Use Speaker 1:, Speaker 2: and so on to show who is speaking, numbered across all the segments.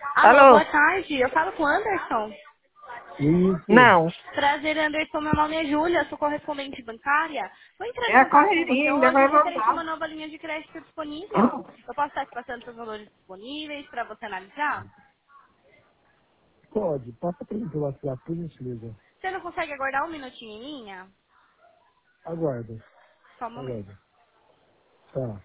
Speaker 1: Alô,
Speaker 2: Alô?
Speaker 1: boa tarde. Eu falo com o Anderson.
Speaker 2: Isso.
Speaker 1: Não. Prazer, Anderson. Meu nome é Júlia, sou correspondente bancária. Vou entrar
Speaker 2: É
Speaker 1: em
Speaker 2: a
Speaker 1: contato com
Speaker 2: correria,
Speaker 1: você
Speaker 2: ainda
Speaker 1: hoje
Speaker 2: vai
Speaker 1: referente a
Speaker 2: voltar.
Speaker 1: uma nova linha de crédito disponível. Eu posso estar te passando os valores disponíveis para você analisar?
Speaker 2: Pode, passa para mim pelo WhatsApp, por gentileza.
Speaker 1: Você não consegue aguardar um minutinho em linha?
Speaker 2: Aguarda,
Speaker 1: Só um momento.
Speaker 2: aguarda. Tá.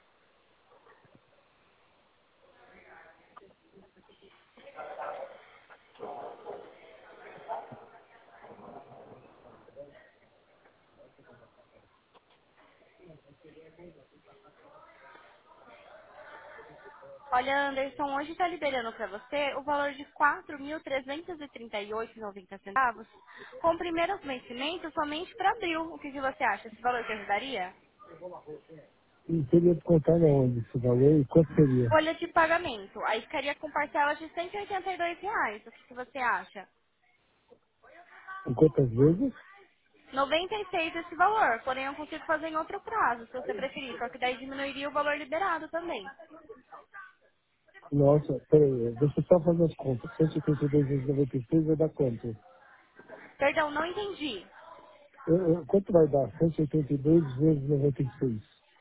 Speaker 1: Olha, Anderson, hoje está liberando para você o valor de R$ 4.338,90 com primeiros vencimentos somente para abril. O que você acha? Esse valor te ajudaria?
Speaker 2: E seria descontar na onde esse valor? E quanto seria?
Speaker 1: Folha de pagamento. Aí ficaria com parcelas de R$ 182. O que você acha?
Speaker 2: Em quantas vezes?
Speaker 1: 96 esse valor, porém eu consigo fazer em outro prazo, se você preferir. Só que daí diminuiria o valor liberado também.
Speaker 2: Nossa, peraí, deixa eu só fazer as contas. 182 vezes 96 vai dar quanto?
Speaker 1: Perdão, não entendi.
Speaker 2: Quanto vai dar? 182 vezes 96.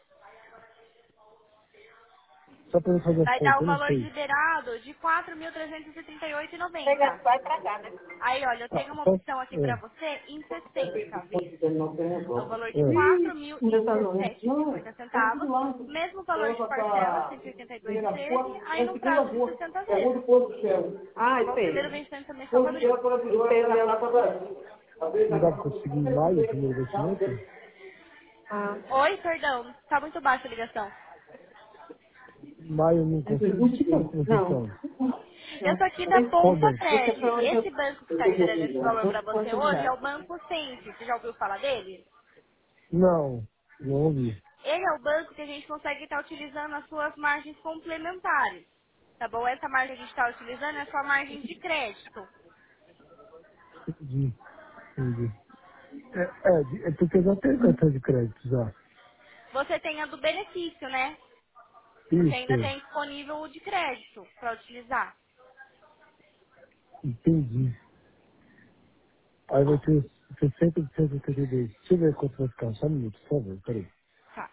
Speaker 2: Só para eu fazer as
Speaker 1: Vai dar
Speaker 2: contas,
Speaker 1: o
Speaker 2: eu não
Speaker 1: valor
Speaker 2: sei.
Speaker 1: liberado de 4.338,90.
Speaker 2: Chega, vai pra cá, né?
Speaker 1: Aí, olha, eu
Speaker 2: Ah,
Speaker 1: tenho uma
Speaker 2: só,
Speaker 1: opção aqui pra você em 60 vezes. No valor de
Speaker 2: Ih, ainda tá no
Speaker 1: R$ 4.017,50. Mesmo valor de parcela, 182,13. Aí
Speaker 2: é
Speaker 1: no
Speaker 2: segunda
Speaker 1: prazo de
Speaker 2: rua,
Speaker 1: 60
Speaker 2: é rua do
Speaker 1: vezes.
Speaker 2: Poço do Cheiro. Ah,
Speaker 1: Tá
Speaker 2: isso
Speaker 1: bom? Primeiro
Speaker 2: aí.
Speaker 1: vencimento também só
Speaker 2: Poço
Speaker 1: para
Speaker 2: do
Speaker 1: abril.
Speaker 2: Cheiro para virou. Tem lá para Brasil. Não dá para conseguir em maio o primeiro investimento? Ah.
Speaker 1: Oi, perdão. Tá muito baixa a ligação.
Speaker 2: Em maio eu não consigo. Que banco vocês
Speaker 1: Não.
Speaker 2: são?
Speaker 1: Eu
Speaker 2: Não.
Speaker 1: tô aqui da
Speaker 2: Qual
Speaker 1: Bolsa
Speaker 2: banco? Esse é
Speaker 1: Cred.
Speaker 2: para onde
Speaker 1: Esse banco que
Speaker 2: eu
Speaker 1: está
Speaker 2: tenho
Speaker 1: liberando esse
Speaker 2: que
Speaker 1: valor para
Speaker 2: Banco
Speaker 1: você
Speaker 2: Poço
Speaker 1: hoje é
Speaker 2: Cheiro.
Speaker 1: o Banco Sense. Você já ouviu falar dele?
Speaker 2: Não, não ouvi.
Speaker 1: Ele é o banco que a gente consegue estar utilizando as suas margens complementares. Tá bom? Essa margem que a gente está utilizando é a sua margem de crédito.
Speaker 2: Entendi, entendi. É porque eu já tenho cartão de crédito já.
Speaker 1: Você tem a do benefício, né? Você ainda
Speaker 2: Isso,
Speaker 1: tem disponível o de crédito para utilizar.
Speaker 2: entendi. Aí vai ter 60 de 182. Deixa eu ver quanto vai ficar. Só um minuto, por favor. Peraí.
Speaker 1: Tá.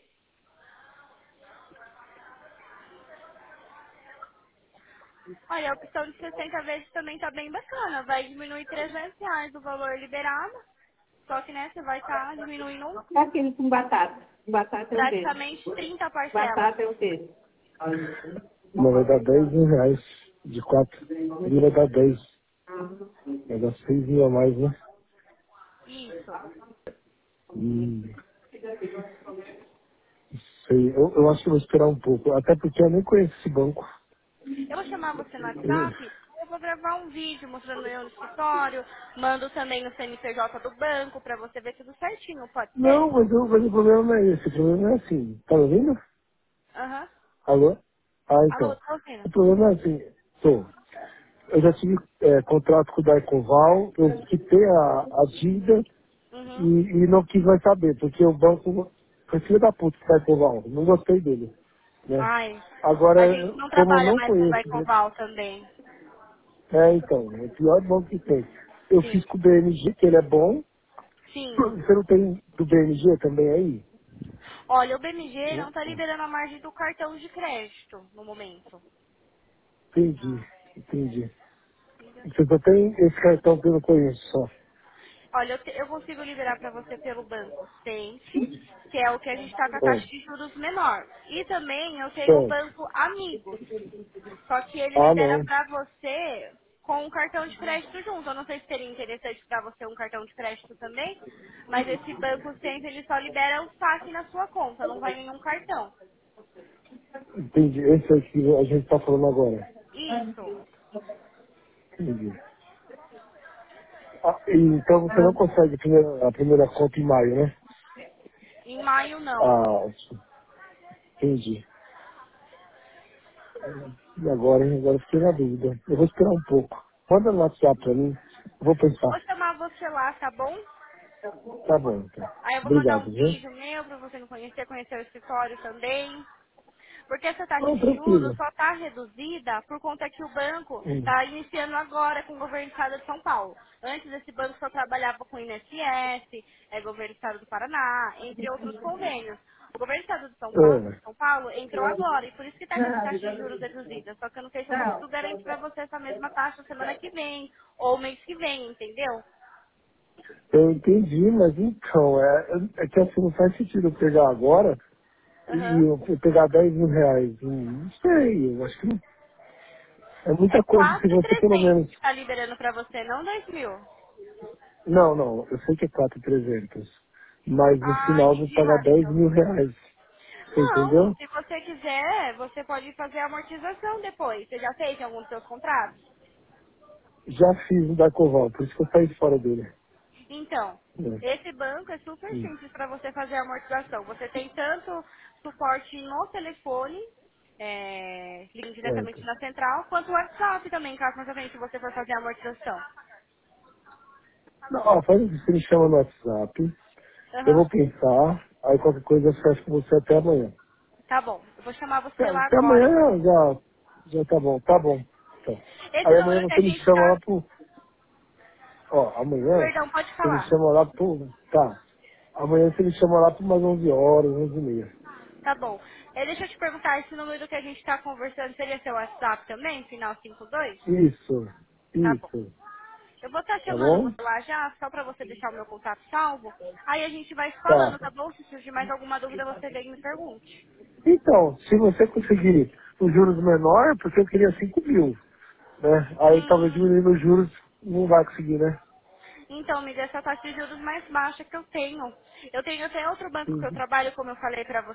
Speaker 1: Olha, a opção de 60 vezes também tá bem bacana. Vai diminuir R$ 300 do valor liberado. Só que, né, você vai estar diminuindo
Speaker 2: É aquele com batata. Batata é o quê?
Speaker 1: praticamente 30 parcelas.
Speaker 2: Batata é o quê? Não, vai dar 10 mil reais de 4. Ele vai dar 10. Vai dar 6 mil a mais, né?
Speaker 1: Isso.
Speaker 2: Hum, sei. Eu acho que eu vou esperar um pouco. Até porque eu nem conheço esse banco.
Speaker 1: Eu vou chamar você no
Speaker 2: Eu-
Speaker 1: WhatsApp. Eu vou gravar um vídeo mostrando eu no escritório. Mando também no CNPJ do banco pra você ver tudo certinho, pode
Speaker 2: Não,
Speaker 1: ser?
Speaker 2: mas o problema não é esse. O problema é assim. Tá ouvindo?
Speaker 1: Aham.
Speaker 2: Alô? Ah,
Speaker 1: Alô,
Speaker 2: então.
Speaker 1: tá ouvindo?
Speaker 2: O problema é assim. Tô. Eu já tive contrato com o Daicoval, eu quitei a dívida
Speaker 1: Uhum.
Speaker 2: e não quis mais saber, porque o banco foi filho da puta do Daicoval, não gostei dele, né?
Speaker 1: Ai, a gente
Speaker 2: Agora,
Speaker 1: não
Speaker 2: como eu
Speaker 1: trabalha
Speaker 2: não
Speaker 1: mais com
Speaker 2: conheço, né?
Speaker 1: Baicoval também.
Speaker 2: Então, é o pior banco que tem. Eu
Speaker 1: Sim.
Speaker 2: fiz com o BMG, que ele é bom.
Speaker 1: Sim.
Speaker 2: Você não tem do BMG também aí?
Speaker 1: Olha, o BMG não tá liberando a margem do cartão de crédito no momento.
Speaker 2: Entendi, entendi.
Speaker 1: Liga.
Speaker 2: Você só tem esse cartão que eu não conheço só.
Speaker 1: Olha, eu consigo liberar para você pelo Banco Sente, que é o que a gente está com a taxa
Speaker 2: Ah,
Speaker 1: de juros menor. E também eu tenho o
Speaker 2: certo.
Speaker 1: Banco Amigos, só que ele
Speaker 2: Ah,
Speaker 1: libera
Speaker 2: não.
Speaker 1: para você com um cartão de crédito junto. Eu não sei se seria interessante para você um cartão de crédito também, mas esse Banco Sente ele só libera o saque na sua conta, não vai nenhum cartão.
Speaker 2: Entendi. Esse é o que a gente está falando agora.
Speaker 1: Isso.
Speaker 2: Entendi. Então você não consegue a primeira conta em maio, né?
Speaker 1: Em maio não.
Speaker 2: Ah, entendi. E agora, hein? Agora eu fiquei na dúvida. Eu vou esperar um pouco. Manda no WhatsApp pra mim. Eu vou
Speaker 1: Vou
Speaker 2: pensar.
Speaker 1: chamar você lá, tá bom?
Speaker 2: Tá bom, então.
Speaker 1: Aí eu vou mandar
Speaker 2: Obrigado,
Speaker 1: um
Speaker 2: viu?
Speaker 1: vídeo meu pra você não conhecer, conhecer o escritório também. Porque essa taxa
Speaker 2: Não,
Speaker 1: de juros
Speaker 2: tranquilo.
Speaker 1: só está reduzida por conta que o banco
Speaker 2: Hum.
Speaker 1: está iniciando agora com o governo do estado de São Paulo. Antes esse banco só trabalhava com o INSS, governo do estado do Paraná, entre outros convênios. O governo do estado de
Speaker 2: É.
Speaker 1: São Paulo entrou agora e por isso que está com essa taxa de juros reduzida. Só que eu não sei se eu consigo garantir para você essa mesma taxa semana que vem ou mês que vem, entendeu?
Speaker 2: Eu entendi, mas então, é que assim não faz sentido eu pegar agora e
Speaker 1: Aham.
Speaker 2: eu pegar 10 mil reais. Não sei, eu acho que é
Speaker 1: É
Speaker 2: muita coisa. Se você pelo
Speaker 1: 4.300
Speaker 2: menos.
Speaker 1: que está liberando para você, não 2.000.
Speaker 2: Não, não, eu sei que é 4.300, mas no
Speaker 1: Ah,
Speaker 2: final eu vou
Speaker 1: entendi
Speaker 2: pagar
Speaker 1: errado
Speaker 2: 10
Speaker 1: então.
Speaker 2: mil reais. Você
Speaker 1: Não,
Speaker 2: entendeu?
Speaker 1: se você quiser, você pode fazer a amortização depois. Você já fez em algum dos seus contratos?
Speaker 2: Já fiz o da Coval, por isso que eu saí fora dele.
Speaker 1: Então,
Speaker 2: É.
Speaker 1: esse banco é super
Speaker 2: Hum,
Speaker 1: simples para você fazer a amortização. Você tem tanto suporte no telefone, ligue diretamente
Speaker 2: certo.
Speaker 1: na central, quanto o WhatsApp também, caso mais à frente você for fazer a amortização.
Speaker 2: Não, ó, faz isso, você me chama no WhatsApp, eu
Speaker 1: Aham.
Speaker 2: vou pensar, aí qualquer coisa eu fecho com você até amanhã.
Speaker 1: Tá bom, eu vou chamar você lá
Speaker 2: Até
Speaker 1: agora,
Speaker 2: amanhã
Speaker 1: então.
Speaker 2: já tá bom, tá bom. Então,
Speaker 1: Esse
Speaker 2: aí amanhã
Speaker 1: número que a
Speaker 2: você me
Speaker 1: gente
Speaker 2: chama lá
Speaker 1: tá...
Speaker 2: pro, ó, amanhã
Speaker 1: Perdão, pode
Speaker 2: você me
Speaker 1: falar.
Speaker 2: chama lá pro, tá, amanhã você me chama lá por umas 11 horas, 11 e meia.
Speaker 1: Tá bom. Deixa eu te perguntar, esse número que a gente tá conversando seria seu WhatsApp também, final 52?
Speaker 2: Isso,
Speaker 1: Tá bom.
Speaker 2: isso,
Speaker 1: Eu vou estar
Speaker 2: tá
Speaker 1: chamando
Speaker 2: bom?
Speaker 1: você lá já, só pra você deixar o meu contato salvo. Aí a gente vai falando,
Speaker 2: Tá.
Speaker 1: tá bom? Se surgir mais alguma dúvida, você vem e me pergunte.
Speaker 2: Então, se você conseguir os juros menor, porque eu queria 5 mil, né? Aí talvez
Speaker 1: Hum,
Speaker 2: diminuindo os juros não vai conseguir, né?
Speaker 1: então, me dê essa taxa de juros mais baixa que eu tenho. Eu tenho até outro banco que eu
Speaker 2: Uhum.
Speaker 1: trabalho, como eu falei pra você.